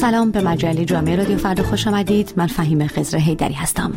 سلام، به مجله جامعه رادیو فردا خوش آمدید. من فهیم خضر حیدری هستم.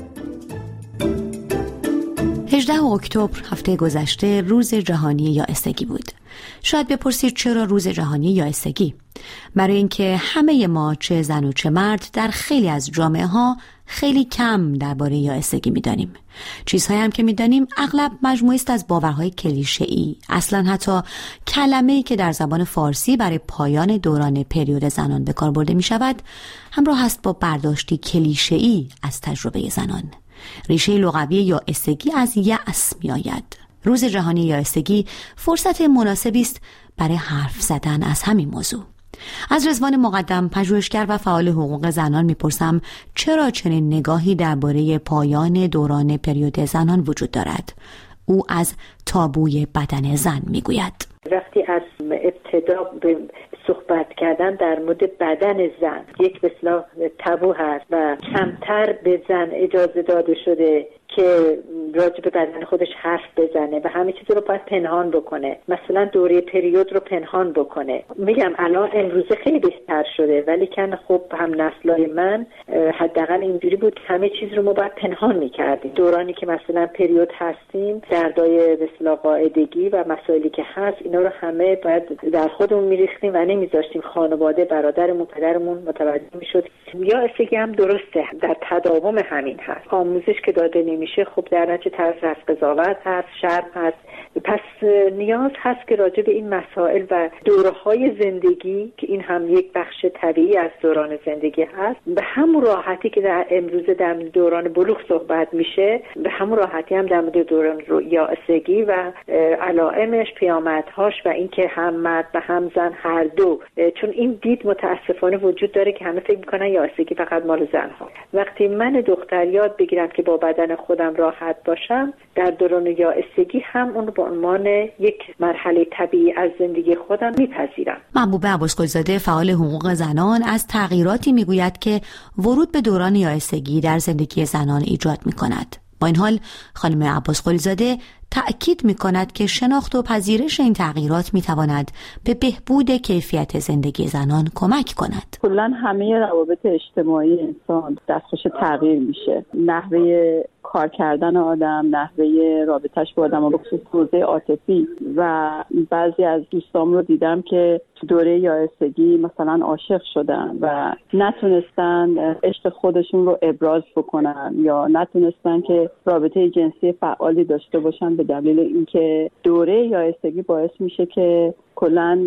18 اکتبر هفته گذشته روز جهانی یائسگی بود. شاید بپرسید چرا روز جهانی یائسگی؟ برای اینکه همه ما چه زن و چه مرد در خیلی از جامعه ها خیلی کم درباره یائسگی می‌دانیم. چیزهایی هم که می‌دانیم اغلب مجموعی است از باورهای کلیشه‌ای. اصلاً حتی کلمه‌ای که در زبان فارسی برای پایان دوران پریود زنان به کار برده می‌شود، همراه است با برداشتی کلیشه‌ای از تجربه زنان. ریشه لغوی یائسگی از یأس می‌آید. روز جهانی یائسگی فرصت مناسبی است برای حرف زدن از همین موضوع. از رضوان مقدم، پژوهشگر و فعال حقوق زنان میپرسم چرا چنین نگاهی درباره پایان دوران پریود زنان وجود دارد. او از تابوی بدن زن میگوید. وقتی از ابتدا به صحبت کردن در مورد بدن زن یک به اصطلاح تابو هست و کمتر به زن اجازه داده شده که راجع به بدن خودش حرف بزنه و همه چیز رو باید پنهان بکنه، مثلا دوره پریود رو پنهان بکنه. میگم الان امروزه خیلی بهتر شده، ولی کن خب هم نسلای من حداقل اینجوری بود که همه چیز رو ما باید پنهان میکردیم. دورانی که مثلا پریود هستیم، دردای به اصطلاح قاعدگی و مسائلی که هست، اینا رو همه باید در خودمون میریختیم و نمیذاشتیم خانواده، برادرمون، پدرمون متوجه میشد. یائسگی هم درسته در تداوم همین هست. آموزش که داده نمیشه، خب در نتیجه طرز هست، قضاوت هست، شرم هست. پس نیاز هست که راجع به این مسائل و دوره‌های زندگی که این هم یک بخش طبیعی از دوران زندگی هست، به همون راحتی که در امروزه در دوران بلوغ صحبت میشه، به همون راحتی هم در مورد دوران یائسگی و علائمش، پیامدهاش و اینکه هم مرد و هم زن هر دو، چون این دید متاسفانه وجود داره که همه فکر میکنن یائسگی فقط مال زن‌ها. وقتی من دختر یاد بگیرم که با بدن خودم راحت باشم، در دوران یائسگی هم اون به عنوان یک مرحله طبیعی از زندگی خودم میپذیرم. محبوبه عباسقلی‌زاده، فعال حقوق زنان، از تغییراتی میگوید که ورود به دوران یائسگی در زندگی زنان ایجاد میکند. با این حال خانم عباسقلی‌زاده تأکید می‌کند که شناخت و پذیرش این تغییرات می‌تواند به بهبود کیفیت زندگی زنان کمک کند. کلاً همه روابط اجتماعی انسان دستخوش تغییر میشه. نحوه کار کردن آدم، نحوه رابطه‌اش با آدم، به خصوص حوزه عاطفی، و بعضی از دوستام رو دیدم که تو دوره یائسگی مثلا عاشق شدن و نتونستن عشق خودشون رو ابراز بکنن یا نتونستن که رابطه جنسی فعالی داشته باشن به دلیل اینکه دوره یائسگی باعث میشه که کلاً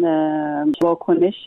واکنش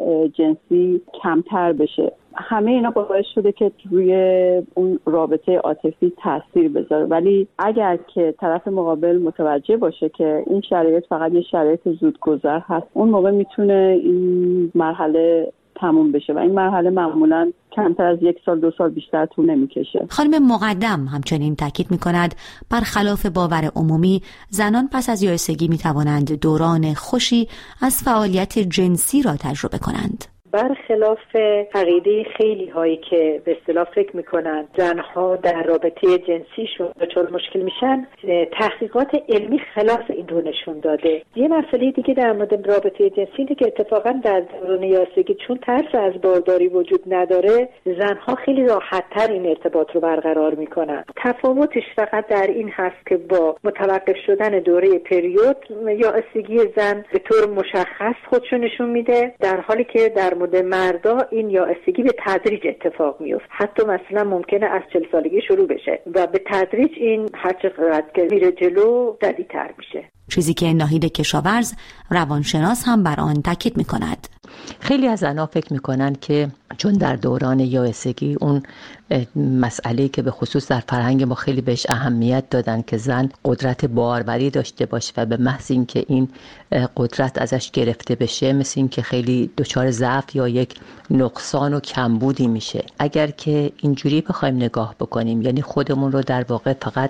جنسی کمتر بشه. همه اینا باعث شده که روی اون رابطه عاطفی تاثیر بذاره، ولی اگر که طرف مقابل متوجه باشه که این شرایط فقط یه شرایط زودگذر هست، اون موقع میتونه این مرحله تموم بشه و این مرحله معمولاً کمتر از 1 سال 2 سال بیشتر طول نمیکشه. خانم مقدم همچنین تاکید میکند برخلاف باور عمومی، زنان پس از یائسگی میتوانند دوران خوشی از فعالیت جنسی را تجربه کنند. برخلاف عقیده خیلی هایی که به اصطلاح فکر میکنن زنها در رابطه جنسیشون دچار مشکل میشن، تحقیقات علمی خلاف این رو نشون داده. یه مسئله دیگه در مورد رابطه جنسی اینه که اتفاقا در دوران یائسگی چون ترس از بارداری وجود نداره، زنها خیلی راحت‌تر این ارتباط رو برقرار میکنن. تفاوتش فقط در این هست که با متوقف شدن دوره پریود، یائسگی زن به طور مشخص خودشو نشون میده، در حالی که در مورد مردا این یائسگی به تدریج اتفاق میفته. حتی مثلا ممکنه از 40 سالگی شروع بشه و به تدریج این هر چقدر که میره جلو شدیدتر میشه. چیزی که ناهید کشاورز، روانشناس، هم بر آن تاکید میکند. خیلی از زنها فکر میکنن که چون در دوران یائسگی اون مسئله که به خصوص در فرهنگ ما خیلی بهش اهمیت دادن که زن قدرت باروری داشته باشه و به محض اینکه این قدرت ازش گرفته بشه، مثل این که خیلی دچار ضعف یا یک نقصان و کمبودی میشه. اگر که اینجوری بخوایم نگاه بکنیم، یعنی خودمون رو در واقع فقط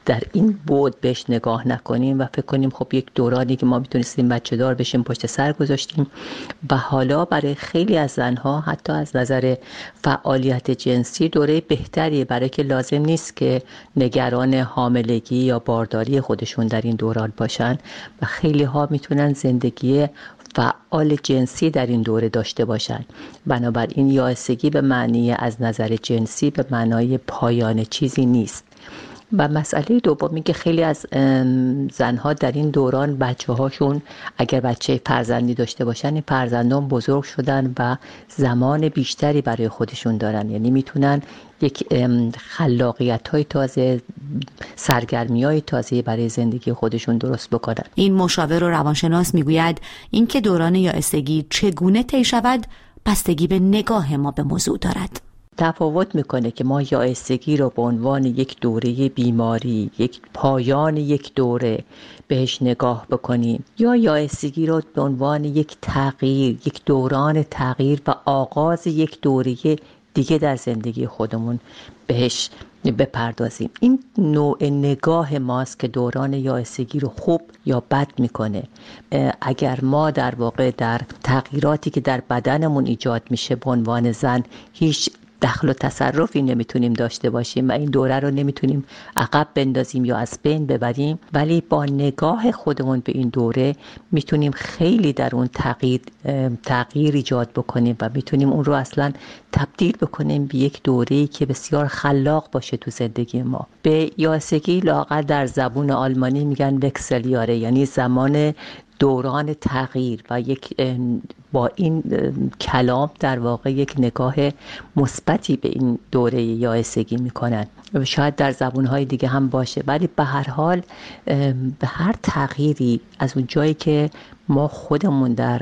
در این بعد بهش نگاه نکنیم و فکر کنیم خب یک دورانی که ما میتونستیم بچه دار بشیم پشت سر گذاشتیم و حالا برای خیلی از زنها حتی از نظر فعالیت جنسی دوره بهتریه، برای که لازم نیست که نگران حاملگی یا بارداری خودشون در این دوران باشن و خیلی ها میتونن زندگی فعال جنسی در این دوره داشته باشن. بنابراین یائسگی به معنی از نظر جنسی به معنای پایان چیزی نیست. و مسئله دومی که خیلی از زنها در این دوران بچه هاشون اگر بچه فرزندی داشته باشن این فرزندان بزرگ شدن و زمان بیشتری برای خودشون دارن، یعنی میتونن یک خلاقیت های تازه، سرگرمی های تازه برای زندگی خودشون درست بکنن. این مشاور و روانشناس میگوید اینکه دوران یائسگی چگونه طی شود بستگی به نگاه ما به موضوع دارد. تفاوت میکنه که ما یائسگی رو به عنوان یک دوره بیماری، یک پایان یک دوره بهش نگاه بکنیم یا یائسگی رو به عنوان یک تغییر، یک دوران تغییر و آغاز یک دوره دیگه در زندگی خودمون بهش بپردازیم. این نوع نگاه ماست که دوران یائسگی رو خوب یا بد میکنه. اگر ما در واقع در تغییراتی که در بدنمون ایجاد میشه به عنوان زن هیچ دخل و تصرفی نمیتونیم داشته باشیم و این دوره رو نمیتونیم عقب بندازیم یا از بین ببریم، ولی با نگاه خودمون به این دوره میتونیم خیلی در اون تغییر ایجاد بکنیم و میتونیم اون رو اصلا تبدیل بکنیم به یک دوره‌ای که بسیار خلاق باشه تو زندگی ما. به یائسگی لااقل در زبون آلمانی میگن وکسلیاره، یعنی زمان دوران تغییر و با این کلام در واقع یک نگاه مثبتی به این دوره یائسگی میکنن. شاید در زبونهای دیگه هم باشه، ولی به هر حال به هر تغییری از اون جایی که ما خودمون در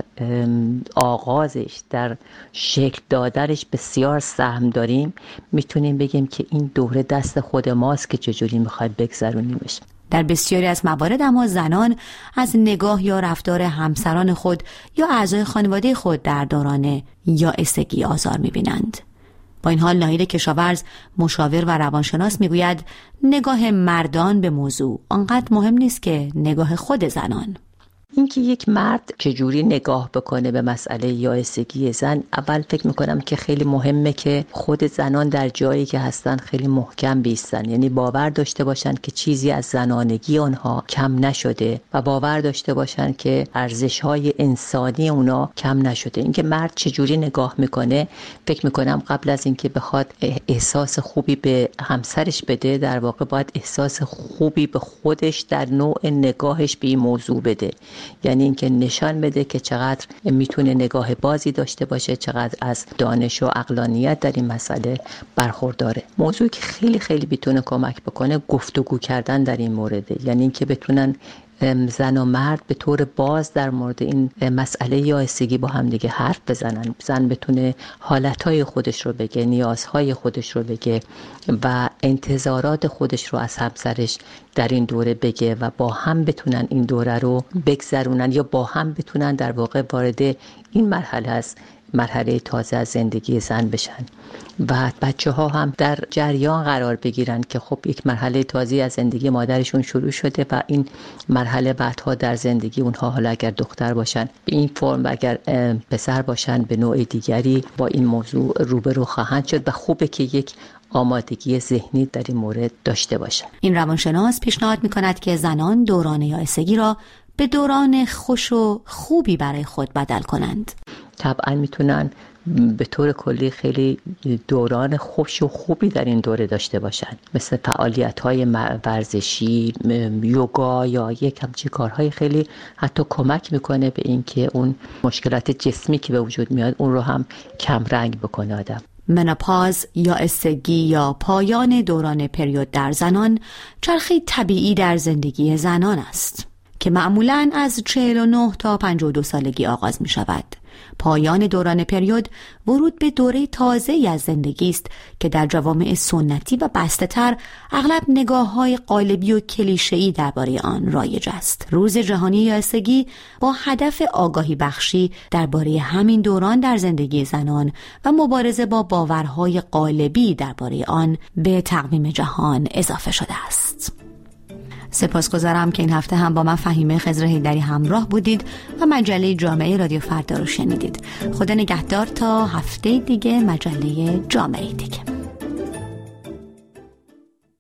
آغازش، در شکل دادنش بسیار سهم داریم، میتونیم بگیم که این دوره دست خود ماست که چجوری میخوایم بگذرونیمش. در بسیاری از موارد اما زنان از نگاه یا رفتار همسران خود یا اعضای خانواده خود در دوران یائسگی آزار می‌بینند. با این حال ناهید کشاورز، مشاور و روانشناس میگوید نگاه مردان به موضوع آنقدر مهم نیست که نگاه خود زنان. اینکه یک مرد چجوری نگاه بکنه به مسئله یائسگی زن، اول فکر میکنم که خیلی مهمه که خود زنان در جایی که هستن خیلی محکم بیستن، یعنی باور داشته باشن که چیزی از زنانگی اونها کم نشده و باور داشته باشن که ارزش‌های انسانی اونا کم نشده. اینکه مرد چجوری نگاه میکنه، فکر میکنم قبل از اینکه بخواد احساس خوبی به همسرش بده، در واقع باید احساس خوبی به خودش در نوع نگاهش به این موضوع بده. یعنی اینکه نشان بده که چقدر میتونه نگاه بازی داشته باشه، چقدر از دانش و عقلانیت در این مسئله برخورداره. موضوعی که خیلی خیلی میتونه کمک بکنه گفتگو کردن در این مورد، یعنی اینکه بتونن زن و مرد به طور باز در مورد این مسئله یائسگی با هم دیگه حرف بزنن. زن بتونه حالتهای خودش رو بگه، نیازهای خودش رو بگه و انتظارات خودش رو از همسرش در این دوره بگه و با هم بتونن این دوره رو بگذرونن یا با هم بتونن در واقع وارد این مرحله تازه از زندگی زن بشن و بچه ها هم در جریان قرار بگیرن که خب یک مرحله تازه از زندگی مادرشون شروع شده و این مرحله بعدها در زندگی اونها، حالا اگر دختر باشن به این فرم و اگر پسر باشن به نوع دیگری، با این موضوع روبرو خواهند شد و خوبه که یک آمادگی ذهنی در این مورد داشته باشن. این روانشناس پیشنهاد می‌کند که زنان دوران یائسگی را به دوران خوش و خوبی برای خود بدل کنند. طبعا میتونن به طور کلی خیلی دوران خوش و خوبی در این دوره داشته باشن، مثل فعالیت‌های ورزشی، یوگا یا یک همچین کارهای خیلی حتی کمک میکنه به اینکه اون مشکلات جسمی که به وجود میاد اون رو هم کم رنگ بکنه آدم. منوپاز، یائسگی یا پایان دوران پریود در زنان چرخی طبیعی در زندگی زنان است که معمولاً از 49 تا 52 سالگی آغاز می شود. پایان دوران پریود ورود به دوره تازه‌ای از زندگی است که در جوامع سنتی و بسته‌تر اغلب نگاه‌های قالبی و کلیشه‌ای درباره آن رایج است. روز جهانی یائسگی با هدف آگاهی بخشی درباره همین دوران در زندگی زنان و مبارزه با باورهای قالبی درباره آن به تقویم جهان اضافه شده است. سپاسگزارم که این هفته هم با من فهیمه خضر حیدری همراه بودید و مجله جامعه رادیو فردا رو شنیدید. خدا نگهدار تا هفته دیگه، مجله جامعه دیگه.